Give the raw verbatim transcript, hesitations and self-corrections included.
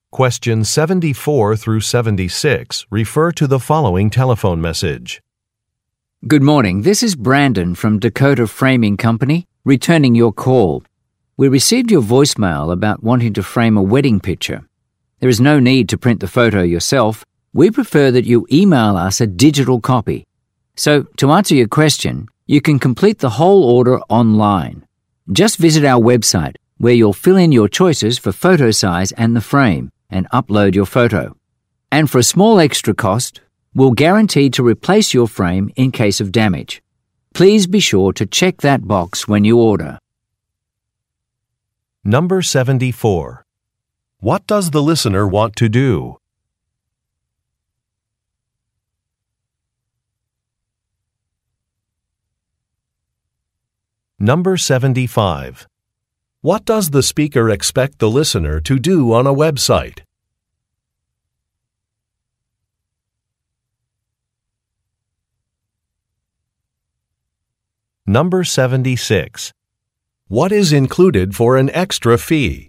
Questions seventy-four through seventy-six refer to the following telephone message. Good morning. This is Brandon from Dakota Framing Company, returning your call. We received your voicemail about wanting to frame a wedding picture. There is no need to print the photo yourself. We prefer that you email us a digital copy. So, to answer your question, you can complete the whole order online. Just visit our website, where you'll fill in your choices for photo size and the frame, and upload your photo. And for a small extra cost, we'll guarantee to replace your frame in case of damage. Please be sure to check that box when you order. Number seventy-four. What does the listener want to do? Number seventy-five. What does the speaker expect the listener to do on a website? Number seventy-six. What is included for an extra fee?